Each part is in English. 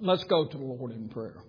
Let's go to the Lord in prayer.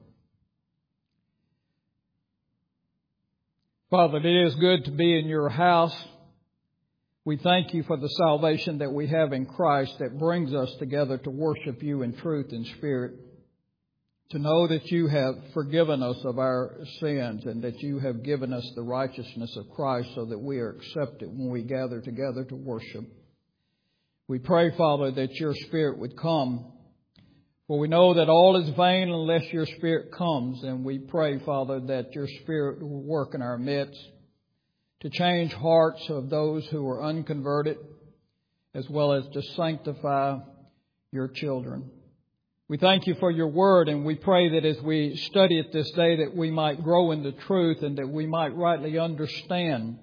Father, it is good to be in your house. We thank you for the salvation that we have in Christ that brings us together to worship you in truth and spirit, to know that you have forgiven us of our sins and that you have given us the righteousness of Christ so that we are accepted when we gather together to worship. We pray, Father, that your Spirit would come, for we know that all is vain unless your Spirit comes, and we pray, Father, that your Spirit will work in our midst to change hearts of those who are unconverted, as well as to sanctify your children. We thank you for your word, and we pray that as we study it this day that we might grow in the truth and that we might rightly understand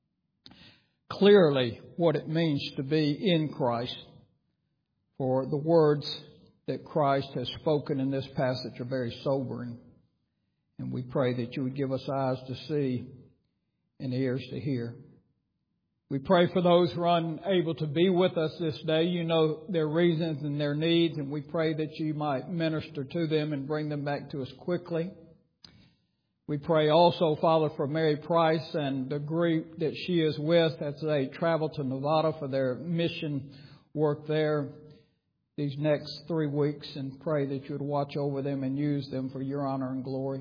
clearly what it means to be in Christ. For the words that Christ has spoken in this passage are very sobering. And we pray that you would give us eyes to see and ears to hear. We pray for those who are unable to be with us this day. You know their reasons and their needs, and we pray that you might minister to them and bring them back to us quickly. We pray also, Father, for Mary Price and the group that she is with as they travel to Nevada for their mission work there these next 3 weeks, and pray that you would watch over them and use them for your honor and glory.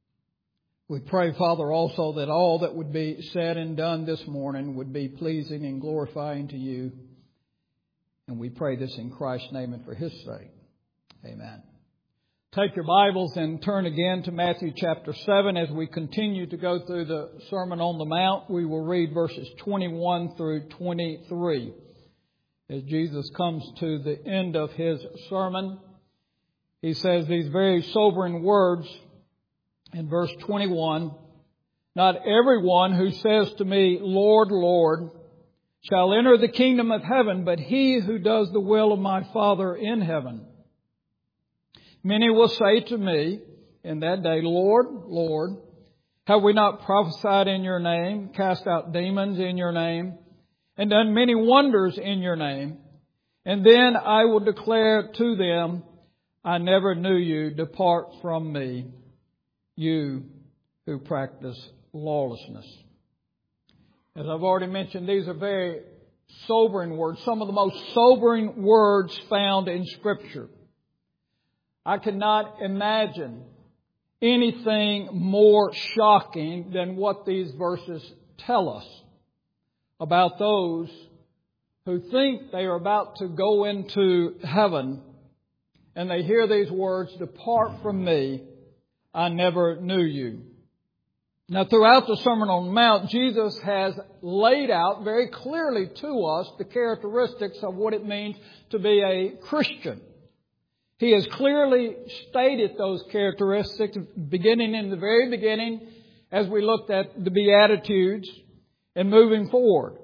We pray, Father, also that all that would be said and done this morning would be pleasing and glorifying to you. And we pray this in Christ's name and for His sake. Amen. Take your Bibles and turn again to Matthew chapter 7. As we continue to go through the Sermon on the Mount, we will read verses 21 through 23. As Jesus comes to the end of His sermon, He says these very sobering words. In verse 21, "Not everyone who says to me, 'Lord, Lord,' shall enter the kingdom of heaven, but he who does the will of my Father in heaven. Many will say to me in that day, 'Lord, Lord, have we not prophesied in your name, cast out demons in your name, and done many wonders in your name?' And then I will declare to them, 'I never knew you. Depart from me, you who practice lawlessness.'" As I've already mentioned, these are very sobering words, some of the most sobering words found in Scripture. I cannot imagine anything more shocking than what these verses tell us about those who think they are about to go into heaven, and they hear these words, "Depart from me, I never knew you." Now, throughout the Sermon on the Mount, Jesus has laid out very clearly to us the characteristics of what it means to be a Christian. He has clearly stated those characteristics beginning in the very beginning as we looked at the Beatitudes and moving forward.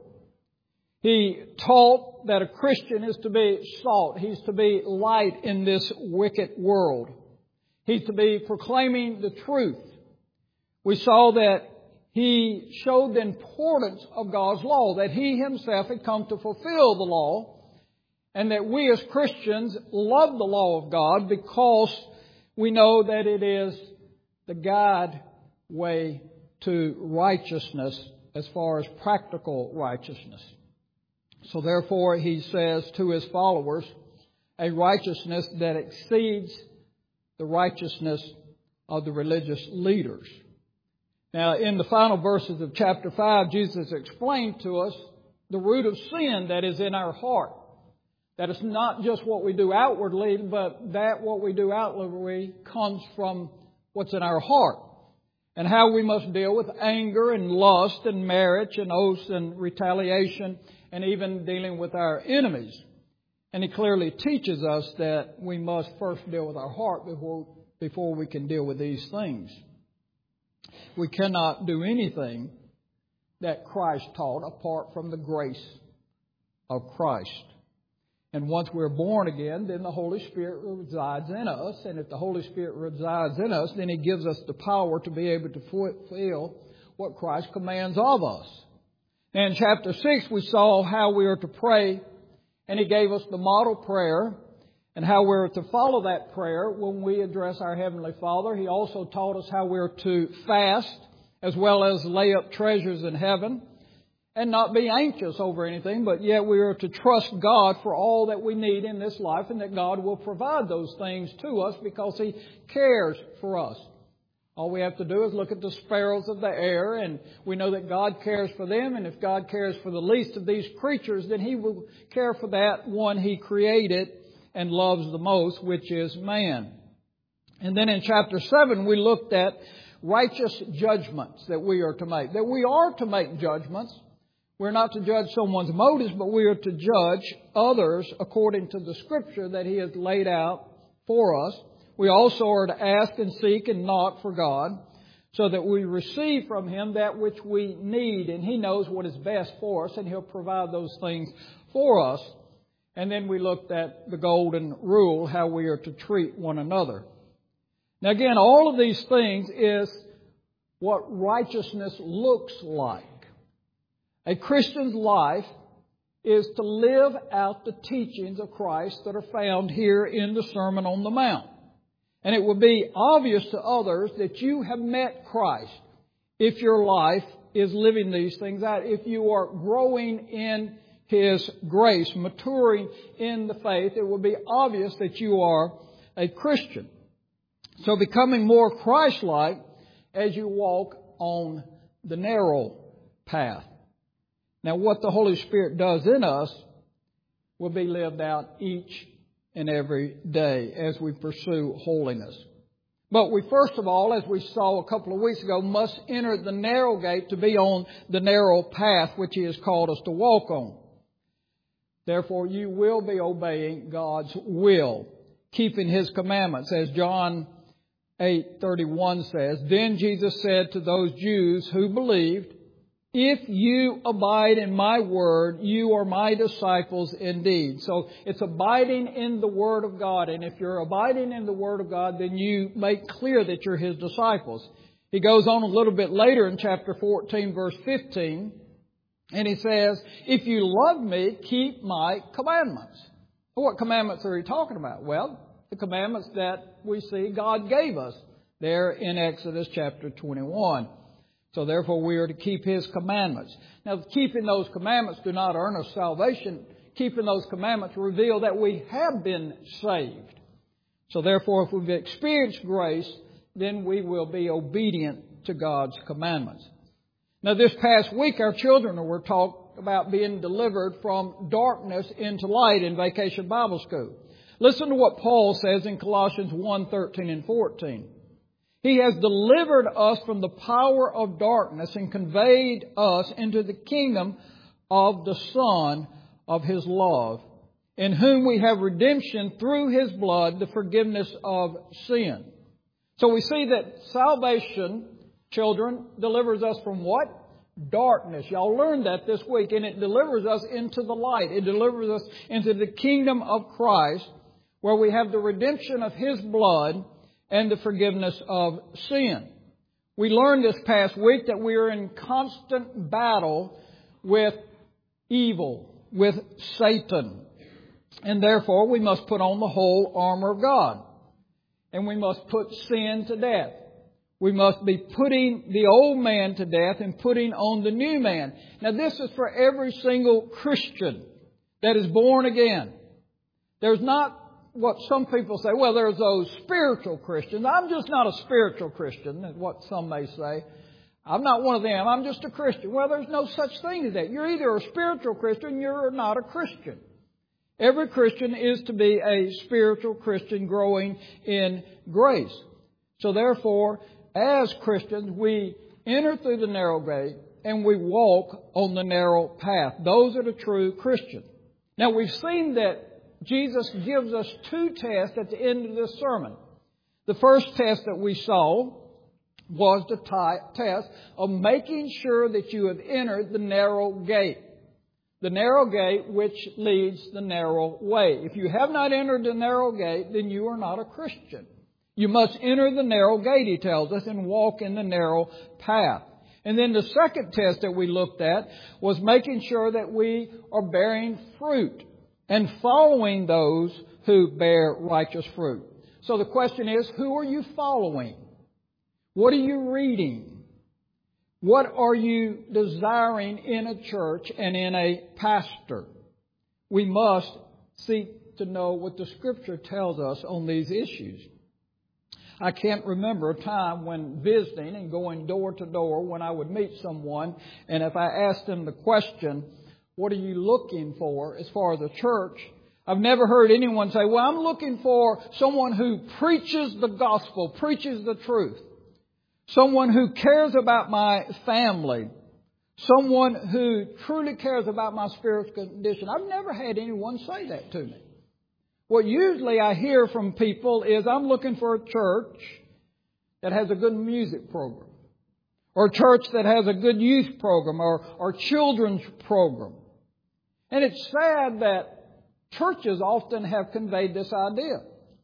He taught that a Christian is to be salt. He's to be light in this wicked world. He's to be proclaiming the truth. We saw that He showed the importance of God's law, that He Himself had come to fulfill the law, and that we as Christians love the law of God because we know that it is the guide way to righteousness as far as practical righteousness. So therefore, He says to His followers, a righteousness that exceeds the righteousness of the religious leaders. Now, in the final verses of chapter 5, Jesus explained to us the root of sin that is in our heart. That it's not just what we do outwardly, but that what we do outwardly comes from what's in our heart. And how we must deal with anger and lust and marriage and oaths and retaliation and even dealing with our enemies. And He clearly teaches us that we must first deal with our heart before we can deal with these things. We cannot do anything that Christ taught apart from the grace of Christ. And once we're born again, then the Holy Spirit resides in us. And if the Holy Spirit resides in us, then He gives us the power to be able to fulfill what Christ commands of us. And in chapter 6, we saw how we are to pray. And He gave us the model prayer. and how we're to follow that prayer when we address our Heavenly Father. He also taught us how we're to fast as well as lay up treasures in heaven and not be anxious over anything, but yet we are to trust God for all that we need in this life and that God will provide those things to us because He cares for us. All we have to do is look at the sparrows of the air, and we know that God cares for them, and if God cares for the least of these creatures, then He will care for that one He created and loves the most, which is man. And then in chapter 7, we looked at righteous judgments that we are to make. That we are to make judgments. We're not to judge someone's motives, but we are to judge others according to the Scripture that He has laid out for us. We also are to ask and seek and knock for God so that we receive from Him that which we need. And He knows what is best for us, and He'll provide those things for us. And then we looked at the golden rule, how we are to treat one another. Now again, all of these things is what righteousness looks like. A Christian's life is to live out the teachings of Christ that are found here in the Sermon on the Mount. And it will be obvious to others that you have met Christ if your life is living these things out. If you are growing in His grace, maturing in the faith, it will be obvious that you are a Christian. So becoming more Christ-like as you walk on the narrow path. Now what the Holy Spirit does in us will be lived out each and every day as we pursue holiness. But we first of all, as we saw a couple of weeks ago, must enter the narrow gate to be on the narrow path which He has called us to walk on. Therefore, you will be obeying God's will, keeping His commandments. As John 8:31 says, "Then Jesus said to those Jews who believed, 'If you abide in my word, you are my disciples indeed.'" So it's abiding in the Word of God. And if you're abiding in the Word of God, then you make clear that you're His disciples. He goes on a little bit later in chapter 14, verse 15. And He says, "If you love me, keep my commandments." Well, what commandments are He talking about? Well, the commandments that we see God gave us there in Exodus chapter 21. So therefore we are to keep His commandments. Now keeping those commandments do not earn us salvation. Keeping those commandments reveal that we have been saved. So therefore if we've experienced grace, then we will be obedient to God's commandments. Now this past week our children were taught about being delivered from darkness into light in Vacation Bible School. Listen to what Paul says in Colossians 1:13 and 14. "He has delivered us from the power of darkness and conveyed us into the kingdom of the Son of His love, in whom we have redemption through His blood, the forgiveness of sin." So we see that salvation, children, delivers us from what? Darkness. Y'all learned that this week. And it delivers us into the light. It delivers us into the kingdom of Christ, where we have the redemption of His blood and the forgiveness of sin. We learned this past week that we are in constant battle with evil, with Satan. And therefore we must put on the whole armor of God. And we must put sin to death. We must be putting the old man to death and putting on the new man. Now this is for every single Christian that is born again. There's not what some people say, well, there's those spiritual Christians. I'm just not a spiritual Christian, is what some may say. I'm not one of them. I'm just a Christian. Well, there's no such thing as that. You're either a spiritual Christian or you're not a Christian. Every Christian is to be a spiritual Christian growing in grace. So therefore, as Christians, we enter through the narrow gate and we walk on the narrow path. Those are the true Christians. Now, we've seen that Jesus gives us two tests at the end of this sermon. The first test that we saw was the test of making sure that you have entered the narrow gate. The narrow gate which leads the narrow way. If you have not entered the narrow gate, then you are not a Christian. You must enter the narrow gate, He tells us, and walk in the narrow path. And then the second test that we looked at was making sure that we are bearing fruit and following those who bear righteous fruit. So the question is, who are you following? What are you reading? What are you desiring in a church and in a pastor? We must seek to know what the Scripture tells us on these issues. I can't remember a time when visiting and going door to door when I would meet someone, and if I asked them the question, what are you looking for as far as a church? I've never heard anyone say, well, I'm looking for someone who preaches the gospel, preaches the truth. Someone who cares about my family. Someone who truly cares about my spiritual condition. I've never had anyone say that to me. What usually I hear from people is, I'm looking for a church that has a good music program, or a church that has a good youth program, or children's program. And it's sad that churches often have conveyed this idea.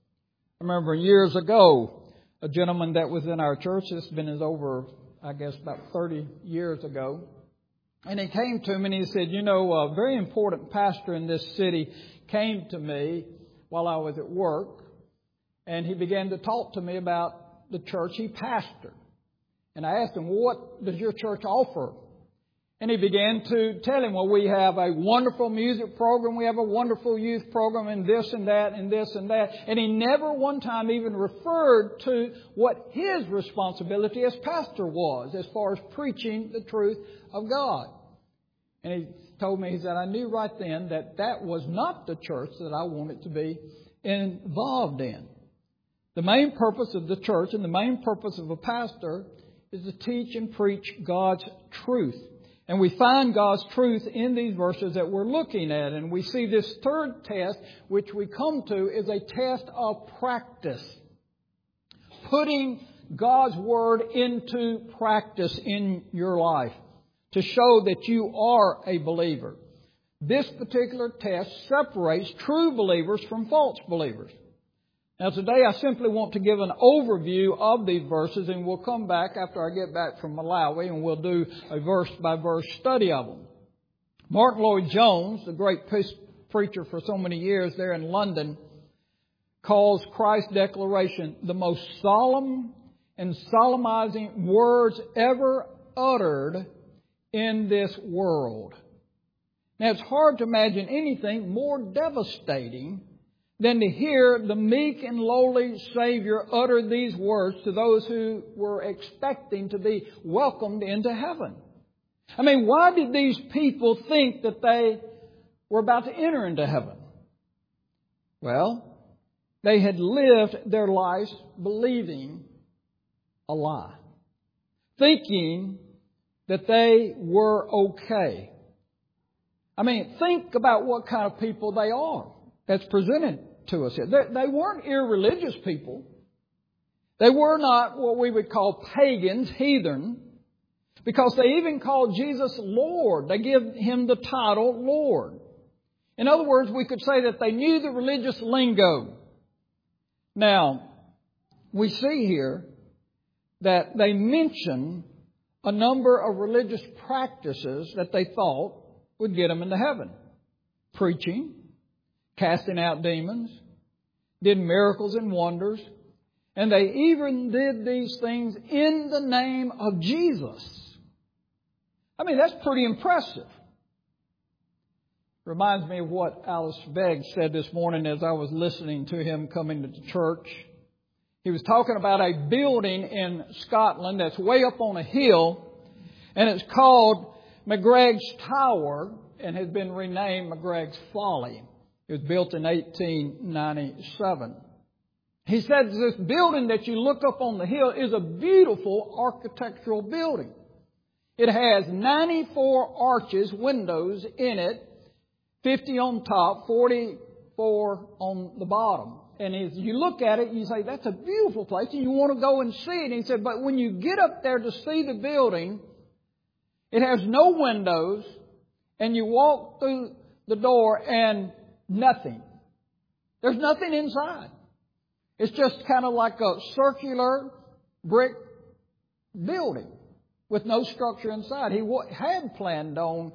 I remember years ago, a gentleman that was in our church, this has been over, I guess, about 30 years ago, and he came to me and he said, a very important pastor in this city came to me while I was at work, and he began to talk to me about the church he pastored. And I asked him, well, what does your church offer? And he began to tell him, well, we have a wonderful music program, we have a wonderful youth program, and this and that, and this and that. And he never one time even referred to what his responsibility as pastor was, as far as preaching the truth of God. And he told me, he said, I knew right then that that was not the church that I wanted to be involved in. The main purpose of the church and the main purpose of a pastor is to teach and preach God's truth. And we find God's truth in these verses that we're looking at. And we see this third test, which we come to, is a test of practice. Putting God's Word into practice in your life to show that you are a believer. This particular test separates true believers from false believers. Now today I simply want to give an overview of these verses, and we'll come back after I get back from Malawi and we'll do a verse by verse study of them. Martin Lloyd-Jones, the great preacher for so many years there in London, calls Christ's declaration the most solemn and solemnizing words ever uttered in this world. Now it's hard to imagine anything more devastating than to hear the meek and lowly Savior utter these words to those who were expecting to be welcomed into heaven. I mean, why did these people think that they were about to enter into heaven? Well, they had lived their lives believing a lie, thinking that they were okay. I mean, think about what kind of people they are that's presented to us here. They weren't irreligious people. They were not what we would call pagans, heathen, because they even called Jesus Lord. They give Him the title Lord. In other words, we could say that they knew the religious lingo. Now, we see here that they mention a number of religious practices that they thought would get them into heaven. Preaching, casting out demons, did miracles and wonders, and they even did these things in the name of Jesus. I mean, that's pretty impressive. Reminds me of what Alice Begg said this morning as I was listening to him coming to the church. He was talking about a building in Scotland that's way up on a hill, and it's called McGreg's Tower and has been renamed McGreg's Folly. It was built in 1897. He said this building that you look up on the hill is a beautiful architectural building. It has 94 arches, windows in it, 50 on top, 44 on the bottom. And as you look at it, you say, that's a beautiful place, and you want to go and see it. And he said, but when you get up there to see the building, it has no windows, and you walk through the door and nothing. There's nothing inside. It's just kind of like a circular brick building with no structure inside. He had planned on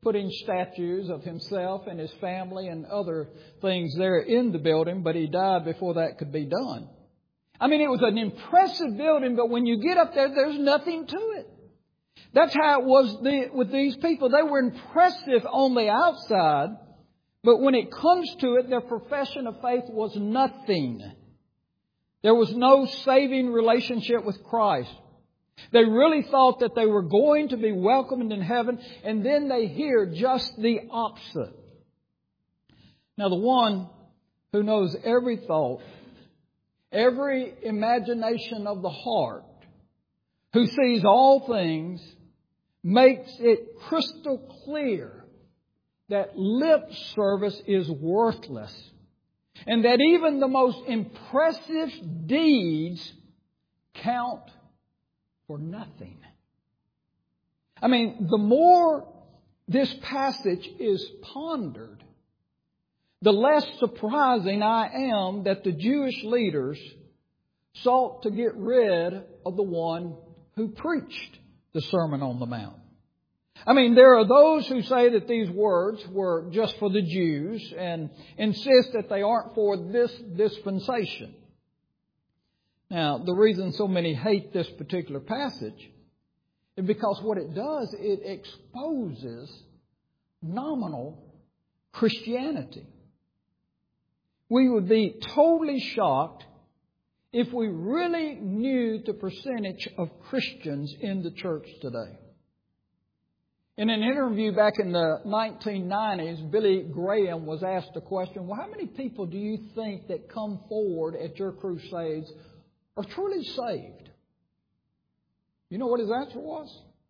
putting statues of himself and his family and other things there in the building, but he died before that could be done. I mean, it was an impressive building, but when you get up there, there's nothing to it. That's how it was with these people. They were impressive on the outside, but when it comes to it, their profession of faith was nothing. There was no saving relationship with Christ. They really thought that they were going to be welcomed in heaven, and then they hear just the opposite. Now, the one who knows every thought, every imagination of the heart, who sees all things, makes it crystal clear that lip service is worthless, and that even the most impressive deeds count for nothing. I mean, the more this passage is pondered, the less surprising I am that the Jewish leaders sought to get rid of the one who preached the Sermon on the Mount. I mean, there are those who say that these words were just for the Jews and insist that they aren't for this dispensation. Now, the reason so many hate this particular passage is because what it does, it exposes nominal Christianity. We would be totally shocked if we really knew the percentage of Christians in the church today. In an interview back in the 1990s, Billy Graham was asked the question, well, how many people do you think that come forward at your crusades are truly saved? You know what his answer was?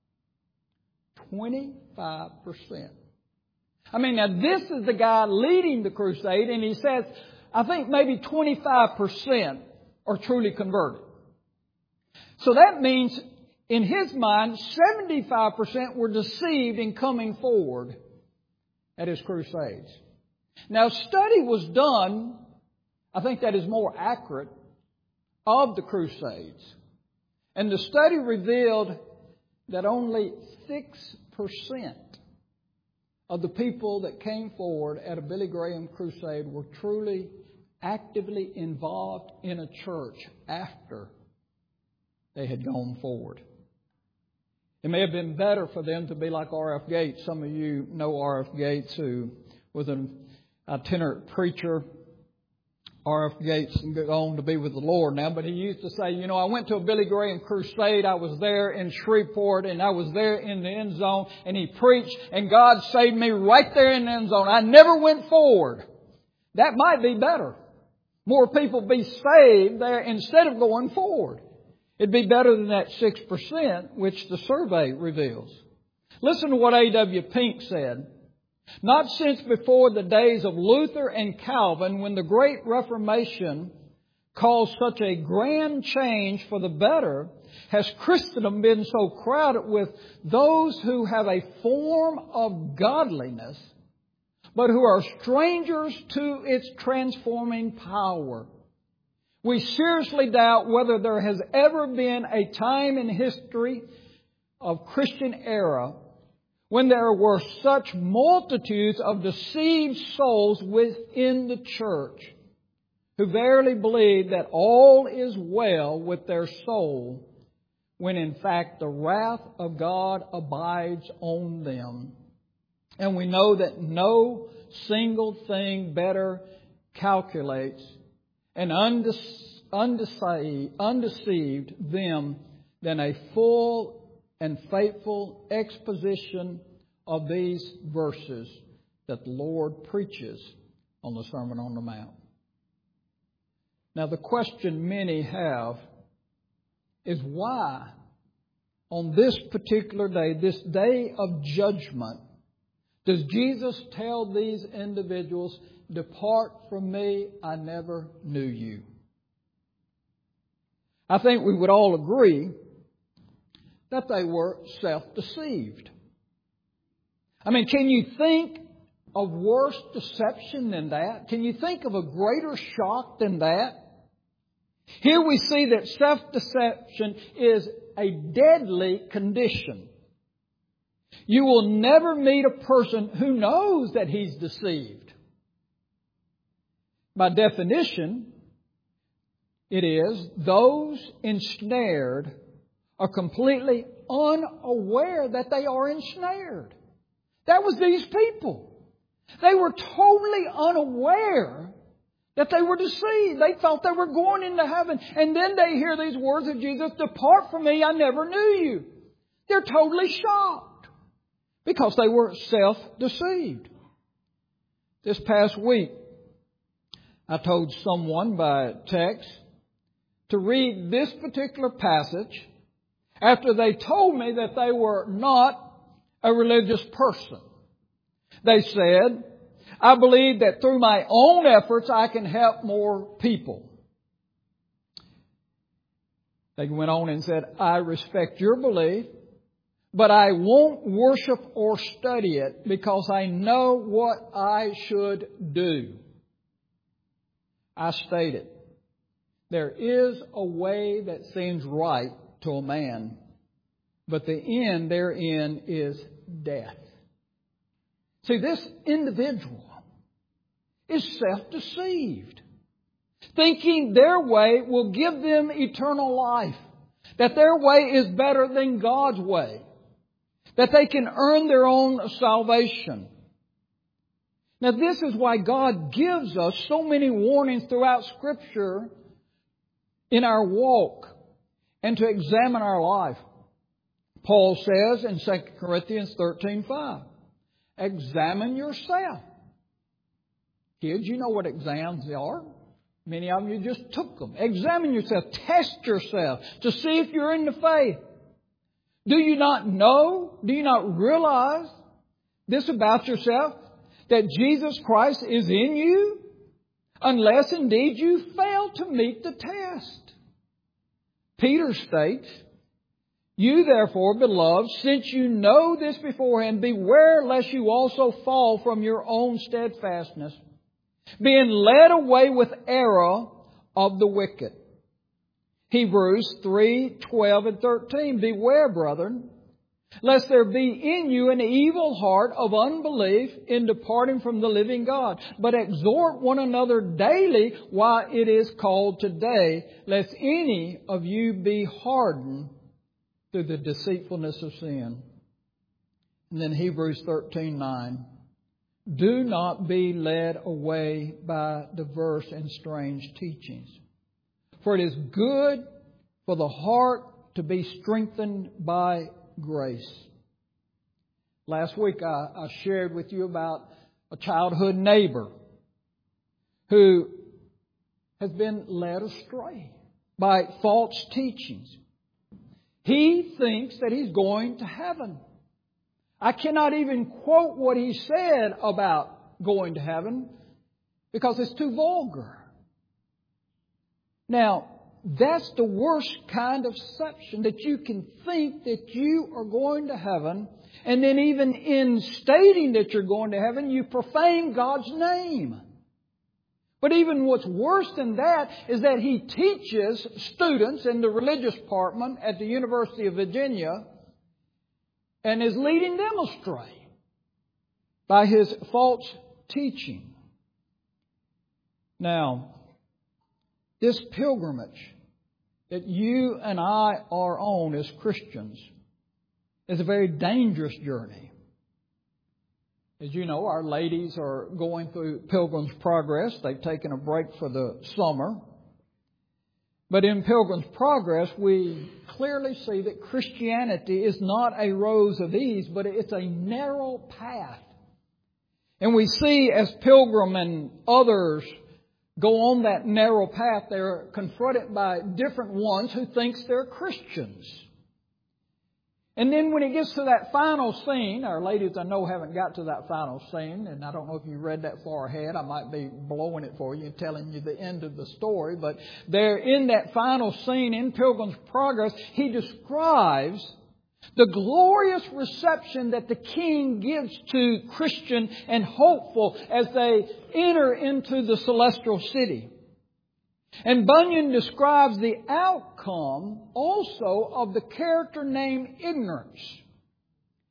25%. I mean, now this is the guy leading the crusade, and he says, I think maybe 25% are truly converted. So that means, in his mind, 75% were deceived in coming forward at his crusades. Now, study was done, I think that is more accurate, of the crusades. And the study revealed that only 6% of the people that came forward at a Billy Graham crusade were truly actively involved in a church after they had gone forward. It may have been better for them to be like R.F. Gates. Some of you know R.F. Gates, who was an itinerant preacher. R.F. Gates went on to be with the Lord now, but he used to say, you know, I went to a Billy Graham crusade. I was there in Shreveport, and I was there in the end zone, and he preached, and God saved me right there in the end zone. I never went forward. That might be better. More people be saved there instead of going forward. It'd be better than that 6%, which the survey reveals. Listen to what A.W. Pink said. Not since before the days of Luther and Calvin, when the Great Reformation caused such a grand change for the better, has Christendom been so crowded with those who have a form of godliness, but who are strangers to its transforming power. We seriously doubt whether there has ever been a time in history of Christian era when there were such multitudes of deceived souls within the church who verily believe that all is well with their soul, when in fact the wrath of God abides on them. And we know that no single thing better calculates and undeceived them than a full and faithful exposition of these verses that the Lord preaches on the Sermon on the Mount. Now, the question many have is why on this particular day, this day of judgment, does Jesus tell these individuals, "Depart from me, I never knew you"? I think we would all agree that they were self-deceived. I mean, can you think of worse deception than that? Can you think of a greater shock than that? Here we see that self-deception is a deadly condition. You will never meet a person who knows that he's deceived. By definition, it is those ensnared are completely unaware that they are ensnared. That was these people. They were totally unaware that they were deceived. They thought they were going into heaven. And then they hear these words of Jesus, "Depart from me, I never knew you." They're totally shocked because they were self-deceived. This past week, I told someone by text to read this particular passage after they told me that they were not a religious person. They said, "I believe that through my own efforts I can help more people." They went on and said, "I respect your belief, but I won't worship or study it because I know what I should do." I stated, there is a way that seems right to a man, but the end therein is death. See, this individual is self-deceived, thinking their way will give them eternal life, that their way is better than God's way, that they can earn their own salvation. Now, this is why God gives us so many warnings throughout Scripture in our walk and to examine our life. Paul says in 2 Corinthians 13:5, examine yourself. Kids, you know what exams are. Many of you just took them. Examine yourself. Test yourself to see if you're in the faith. Do you not know? Do you not realize this about yourself? That Jesus Christ is in you? Unless indeed you fail to meet the test. Peter states, "You therefore, beloved, since you know this beforehand, beware lest you also fall from your own steadfastness, being led away with error of the wicked." Hebrews 3:12 and 13. "Beware, brethren, lest there be in you an evil heart of unbelief in departing from the living God. But exhort one another daily while it is called today, lest any of you be hardened through the deceitfulness of sin." And then Hebrews 13:9. "Do not be led away by diverse and strange teachings. For it is good for the heart to be strengthened by grace." Last week I shared with you about a childhood neighbor who has been led astray by false teachings. He thinks that he's going to heaven. I cannot even quote what he said about going to heaven because it's too vulgar. Now, that's the worst kind of deception, that you can think that you are going to heaven, and then even in stating that you're going to heaven, you profane God's name. But even what's worse than that is that he teaches students in the religious department at the University of Virginia and is leading them astray by his false teaching. Now, this pilgrimage that you and I are on as Christians is a very dangerous journey. As you know, our ladies are going through Pilgrim's Progress. They've taken a break for the summer. But in Pilgrim's Progress, we clearly see that Christianity is not a rose of ease, but it's a narrow path. And we see as Pilgrim and others go on that narrow path, they're confronted by different ones who think they're Christians. And then when it gets to that final scene, our ladies I know haven't got to that final scene, and I don't know if you read that far ahead. I might be blowing it for you and telling you the end of the story. But there in that final scene in Pilgrim's Progress, he describes the glorious reception that the King gives to Christian and hopeful as they enter into the celestial city. And Bunyan describes the outcome also of the character named ignorance.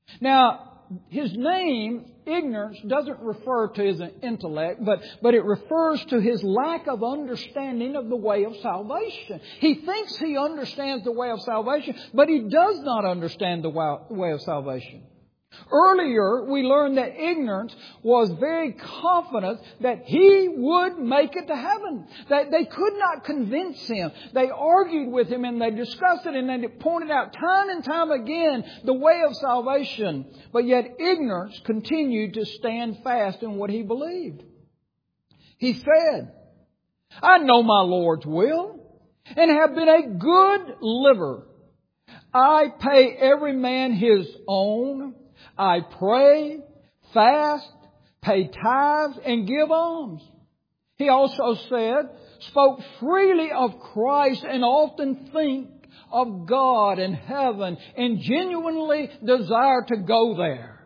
Now, his name, ignorance, doesn't refer to his intellect, but it refers to his lack of understanding of the way of salvation. He thinks he understands the way of salvation, but he does not understand the way of salvation. Earlier, we learned that ignorance was very confident that he would make it to heaven. That they could not convince him. They argued with him and they discussed it and they pointed out time and time again the way of salvation. But yet ignorance continued to stand fast in what he believed. He said, I know my Lord's will and have been a good liver. I pay every man his own. I pray, fast, pay tithes, and give alms. He also spoke freely of Christ and often think of God and heaven and genuinely desire to go there.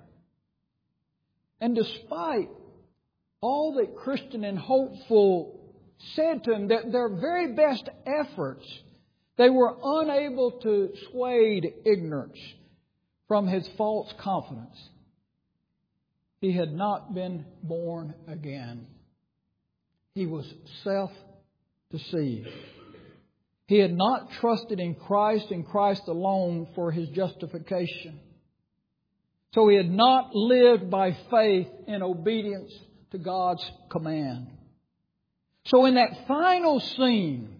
And despite all that Christian and Hopeful said to him, that their very best efforts, they were unable to sway ignorance from his false confidence. He had not been born again. He was self-deceived. He had not trusted in Christ and Christ alone for his justification. So he had not lived by faith in obedience to God's command. So in that final scene,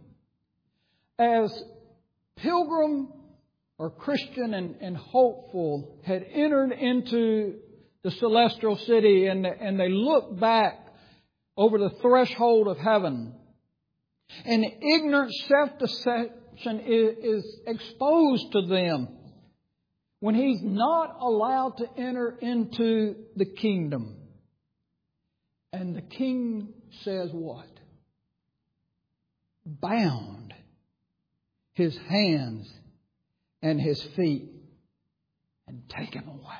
as Pilgrim or Christian and Hopeful had entered into the celestial city and they looked back over the threshold of heaven, and ignorant self-deception is exposed to them when he's not allowed to enter into the kingdom. And the king says what? Bound his hands and his feet and take him away.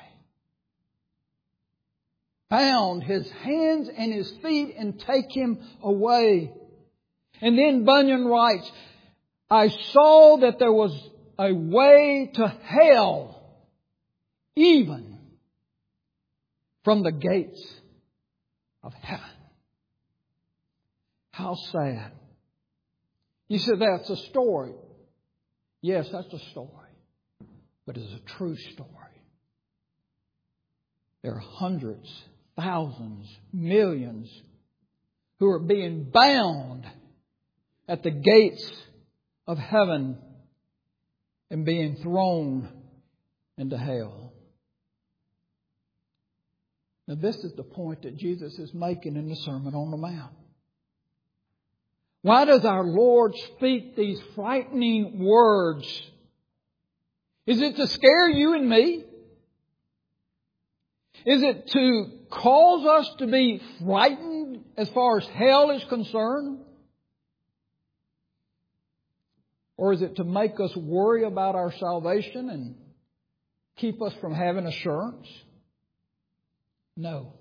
Bound his hands and his feet and take him away. And then Bunyan writes, I saw that there was a way to hell even from the gates of heaven. How sad. You said that's a story. Yes, that's a story. But it's a true story. There are hundreds, thousands, millions who are being bound at the gates of heaven and being thrown into hell. Now, this is the point that Jesus is making in the Sermon on the Mount. Why does our Lord speak these frightening words? Is it to scare you and me? Is it to cause us to be frightened as far as hell is concerned? Or is it to make us worry about our salvation and keep us from having assurance? No.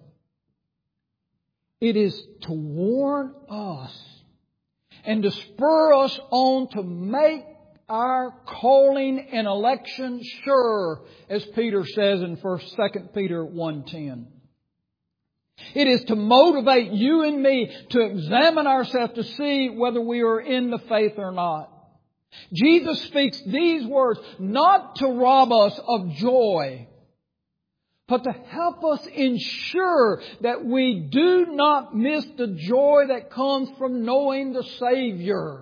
It is to warn us and to spur us on to make our calling and election sure, as Peter says in 2 Peter 1:10. It is to motivate you and me to examine ourselves to see whether we are in the faith or not. Jesus speaks these words not to rob us of joy, but to help us ensure that we do not miss the joy that comes from knowing the Savior,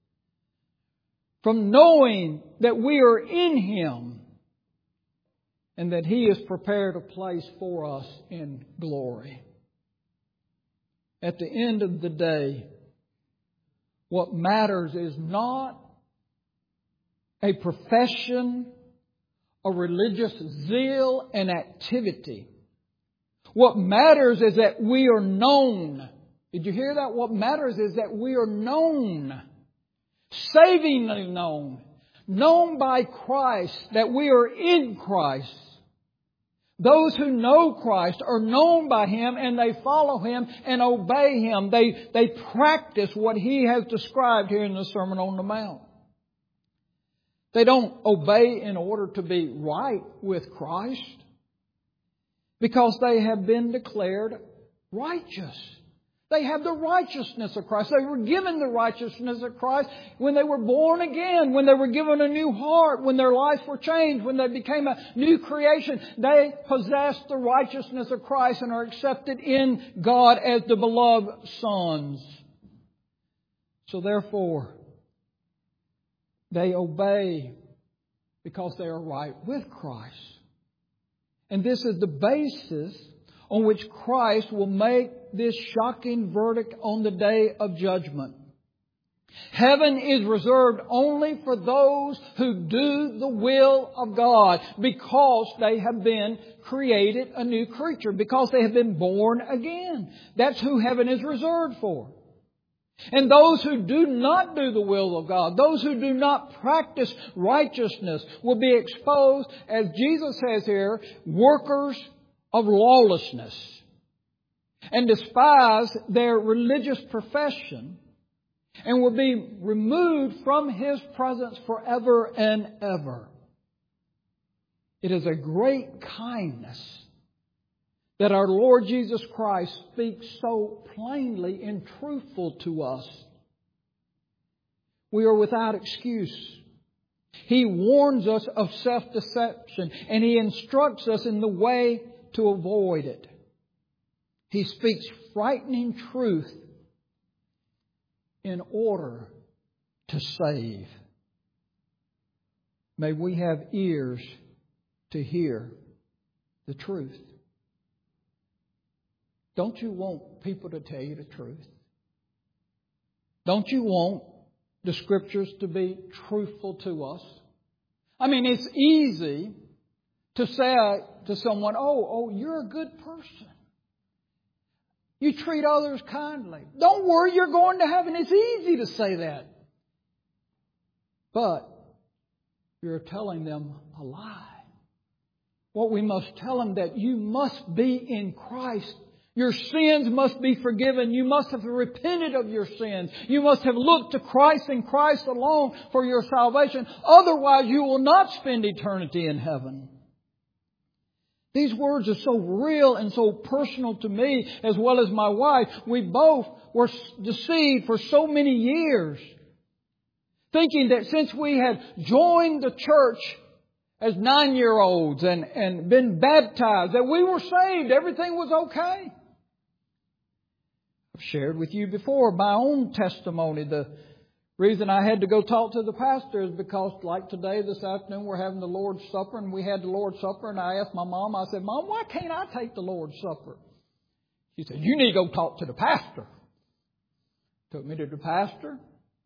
from knowing that we are in Him and that He has prepared a place for us in glory. At the end of the day, what matters is not a profession, a religious zeal and activity. What matters is that we are known. Did you hear that? What matters is that we are known. Savingly known. Known by Christ. That we are in Christ. Those who know Christ are known by Him and they follow Him and obey Him. They practice what He has described here in the Sermon on the Mount. They don't obey in order to be right with Christ. because they have been declared righteous. They have the righteousness of Christ. They were given the righteousness of Christ when they were born again, when they were given a new heart, when their lives were changed, when they became a new creation. They possess the righteousness of Christ and are accepted in God as the beloved sons. So therefore, they obey because they are right with Christ. And this is the basis on which Christ will make this shocking verdict on the day of judgment. Heaven is reserved only for those who do the will of God, because they have been created a new creature, because they have been born again. That's who heaven is reserved for. And those who do not do the will of God, those who do not practice righteousness, will be exposed, as Jesus says here, workers of lawlessness, and despise their religious profession, and will be removed from His presence forever and ever. It is a great kindness that our Lord Jesus Christ speaks so plainly and truthful to us. We are without excuse. He warns us of self-deception, and He instructs us in the way to avoid it. He speaks frightening truth in order to save. May we have ears to hear the truth. Don't you want people to tell you the truth? Don't you want the Scriptures to be truthful to us? I mean, it's easy to say to someone, oh, you're a good person. You treat others kindly. Don't worry, you're going to heaven. It's easy to say that. But you're telling them a lie. What we must tell them, that you must be in Christ. Your sins must be forgiven. You must have repented of your sins. You must have looked to Christ and Christ alone for your salvation. Otherwise, you will not spend eternity in heaven. These words are so real and so personal to me, as well as my wife. We both were deceived for so many years, thinking that since we had joined the church as 9-year-olds and been baptized, that we were saved. Everything was okay. I've shared with you before my own testimony. The reason I had to go talk to the pastor is because, like today, this afternoon, we're having the Lord's Supper, and we had the Lord's Supper, and I asked my mom, I said, Mom, why can't I take the Lord's Supper? She said, you need to go talk to the pastor. Took me to the pastor,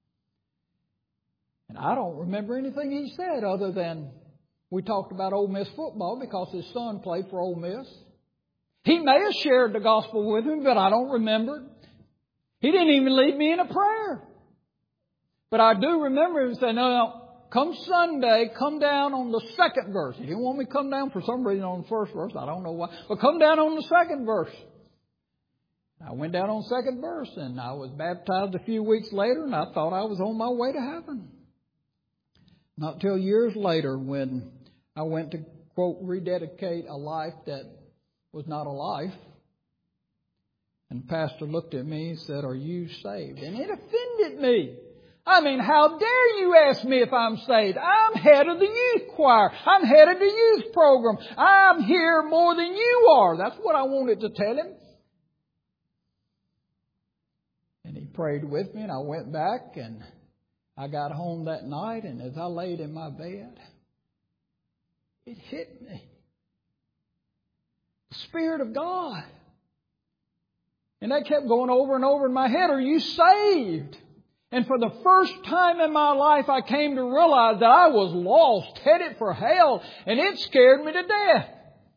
and I don't remember anything he said other than we talked about Ole Miss football because his son played for Ole Miss. He may have shared the gospel with me, but I don't remember. He didn't even lead me in a prayer. But I do remember him saying, no, come Sunday, come down on the second verse. He didn't want me to come down for some reason on the first verse. I don't know why. But come down on the second verse. I went down on the second verse, and I was baptized a few weeks later, and I thought I was on my way to heaven. Not till years later, when I went to, quote, rededicate a life that was not a life, and the pastor looked at me and said, are you saved? And it offended me. I mean, how dare you ask me if I'm saved? I'm head of the youth choir. I'm head of the youth program. I'm here more than you are. That's what I wanted to tell him. And he prayed with me, and I went back, and I got home that night, and as I laid in my bed, it hit me. The Spirit of God. And that kept going over and over in my head. Are you saved? And for the first time in my life, I came to realize that I was lost, headed for hell, and it scared me to death.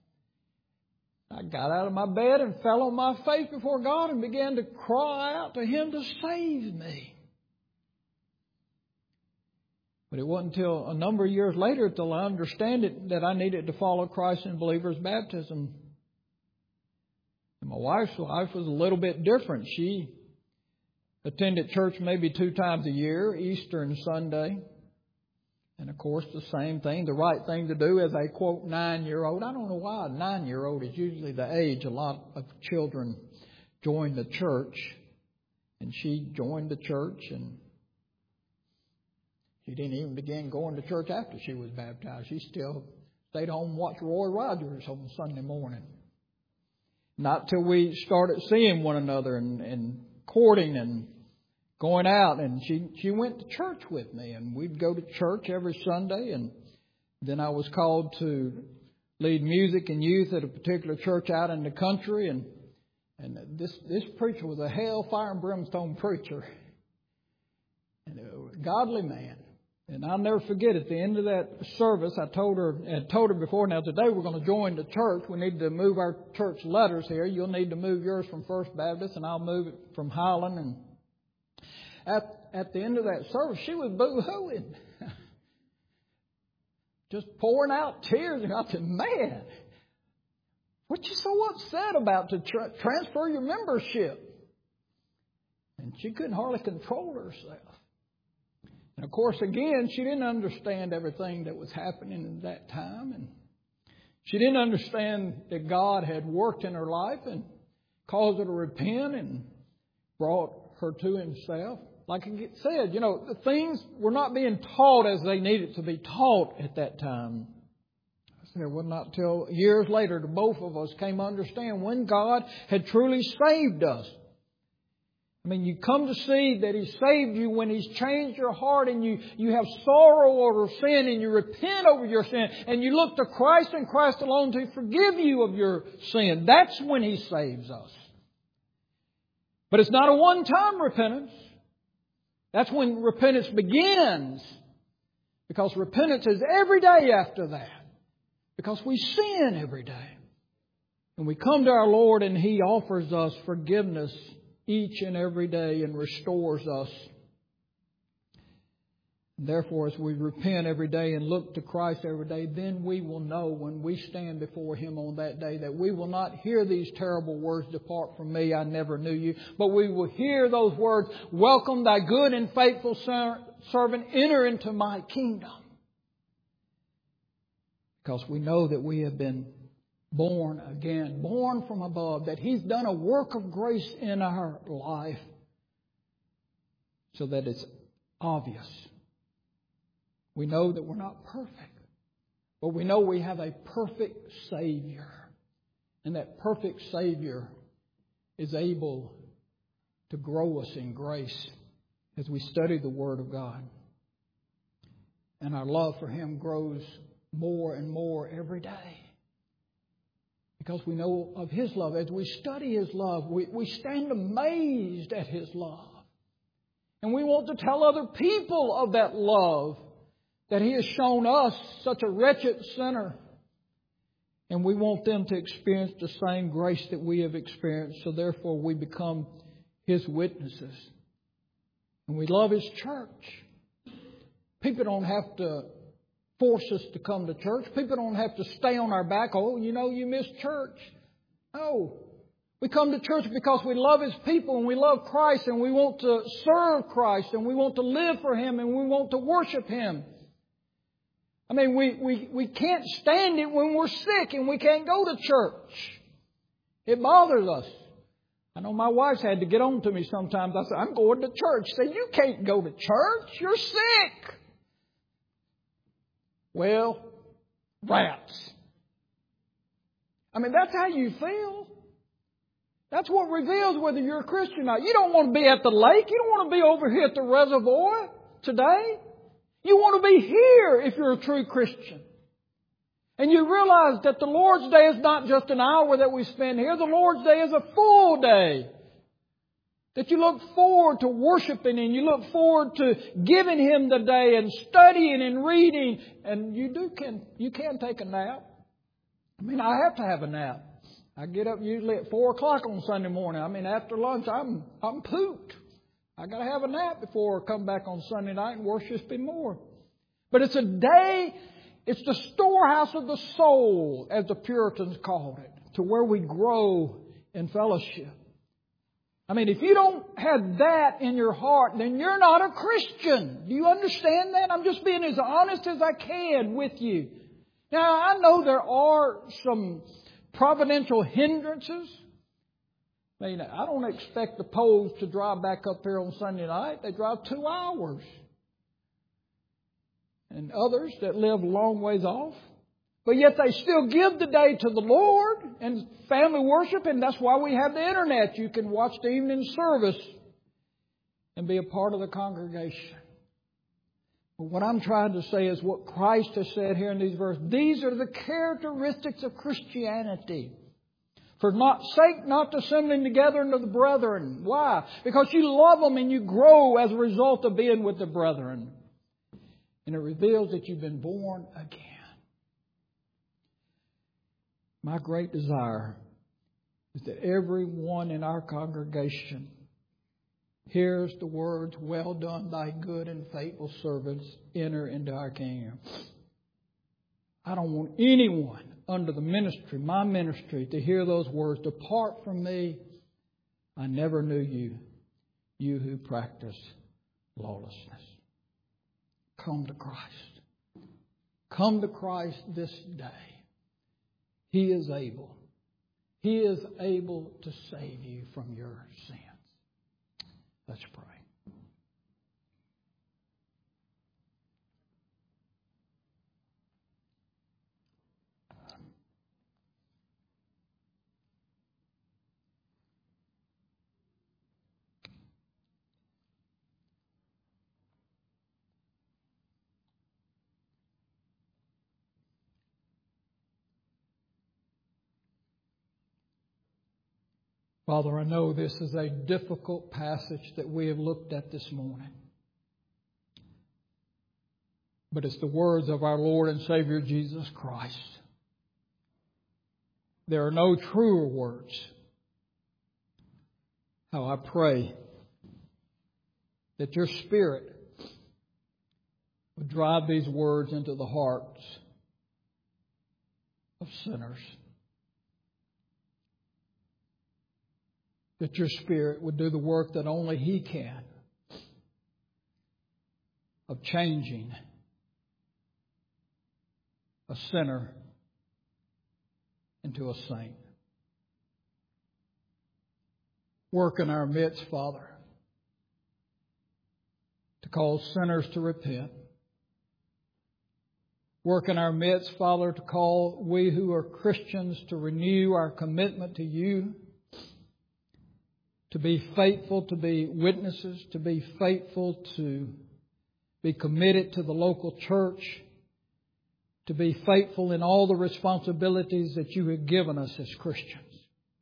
I got out of my bed and fell on my face before God and began to cry out to Him to save me. But it wasn't until a number of years later until I understood it that I needed to follow Christ in believer's baptism. And my wife's life was a little bit different. She attended church maybe 2 times a year, Easter and Sunday. And of course, the same thing, the right thing to do as a, quote, 9-year-old. I don't know why a 9-year-old is usually the age a lot of children join the church. And she joined the church, and she didn't even begin going to church after she was baptized. She still stayed home and watched Roy Rogers on Sunday morning. Not till we started seeing one another and courting and going out. And she went to church with me, and we'd go to church every Sunday. And then I was called to lead music and youth at a particular church out in the country. And this preacher was a hellfire and brimstone preacher, and a godly man. And I'll never forget, at the end of that service, I told her before, now today we're going to join the church. We need to move our church letters here. You'll need to move yours from First Baptist, and I'll move it from Highland. And at the end of that service, she was boo-hooing, just pouring out tears. And I said, man, what you so upset about to transfer your membership? And she couldn't hardly control herself. And of course, again, she didn't understand everything that was happening at that time. And she didn't understand that God had worked in her life and caused her to repent and brought her to Himself. Like it said, the things were not being taught as they needed to be taught at that time. It was not till years later that both of us came to understand when God had truly saved us. I mean, you come to see that He saved you when He's changed your heart, and you have sorrow over sin, and you repent over your sin, and you look to Christ and Christ alone to forgive you of your sin. That's when He saves us. But it's not a one-time repentance. That's when repentance begins. Because repentance is every day after that. Because we sin every day. And we come to our Lord, and He offers us forgiveness each and every day and restores us. Therefore, as we repent every day and look to Christ every day, then we will know when we stand before Him on that day that we will not hear these terrible words, "Depart from me, I never knew you." But we will hear those words, "Welcome, thy good and faithful servant, enter into my kingdom." Because we know that we have been born again, born from above, that He's done a work of grace in our life so that it's obvious. We know that we're not perfect, but we know we have a perfect Savior. And that perfect Savior is able to grow us in grace as we study the Word of God. And our love for Him grows more and more every day. Because we know of His love. As we study His love, we stand amazed at His love. And we want to tell other people of that love that He has shown us, such a wretched sinner. And we want them to experience the same grace that we have experienced. So therefore we become His witnesses. And we love His church. People don't have to force us to come to church. People don't have to stay on our back. "Oh, you missed church." No. We come to church because we love His people and we love Christ and we want to serve Christ and we want to live for Him and we want to worship Him. I mean, we can't stand it when we're sick and we can't go to church. It bothers us. I know my wife's had to get on to me sometimes. I said, "I'm going to church." She said, "You can't go to church. You're sick." Well, rats. I mean, that's how you feel. That's what reveals whether you're a Christian or not. You don't want to be at the lake. You don't want to be over here at the reservoir today. You want to be here if you're a true Christian. And you realize that the Lord's Day is not just an hour that we spend here. The Lord's Day is a full day. That you look forward to worshiping and you look forward to giving Him the day and studying and reading. And you can take a nap. I mean, I have to have a nap. I get up usually at 4 o'clock on Sunday morning. I mean, after lunch, I'm pooped. I got to have a nap before I come back on Sunday night and worship Him more. But it's a day, it's the storehouse of the soul, as the Puritans called it, to where we grow in fellowship. I mean, if you don't have that in your heart, then you're not a Christian. Do you understand that? I'm just being as honest as I can with you. Now, I know there are some providential hindrances. I mean, I don't expect the Poles to drive back up here on Sunday night. They drive 2 hours. And others that live a long ways off. But yet they still give the day to the Lord and family worship. And that's why we have the internet. You can watch the evening service and be a part of the congregation. But what I'm trying to say is what Christ has said here in these verses. These are the characteristics of Christianity. For sake not assembling together unto the brethren. Why? Because you love them and you grow as a result of being with the brethren. And it reveals that you've been born again. My great desire is that everyone in our congregation hears the words, "Well done, thy good and faithful servants, enter into our kingdom." I don't want anyone under the ministry, my ministry, to hear those words, "Depart from me, I never knew you, you who practice lawlessness." Come to Christ. Come to Christ this day. He is able. He is able to save you from your sins. Let's pray. Father, I know this is a difficult passage that we have looked at this morning. But it's the words of our Lord and Savior Jesus Christ. There are no truer words. How I pray that your Spirit would drive these words into the hearts of sinners. That your Spirit would do the work that only He can of changing a sinner into a saint. Work in our midst, Father, to cause sinners to repent. Work in our midst, Father, to call we who are Christians to renew our commitment to you. To be faithful, to be witnesses, to be faithful, to be committed to the local church, to be faithful in all the responsibilities that you have given us as Christians.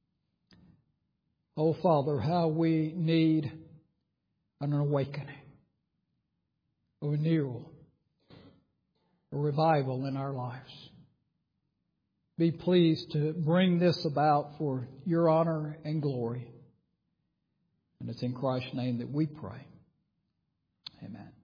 Oh, Father, how we need an awakening, a renewal, a revival in our lives. Be pleased to bring this about for your honor and glory. And it's in Christ's name that we pray. Amen.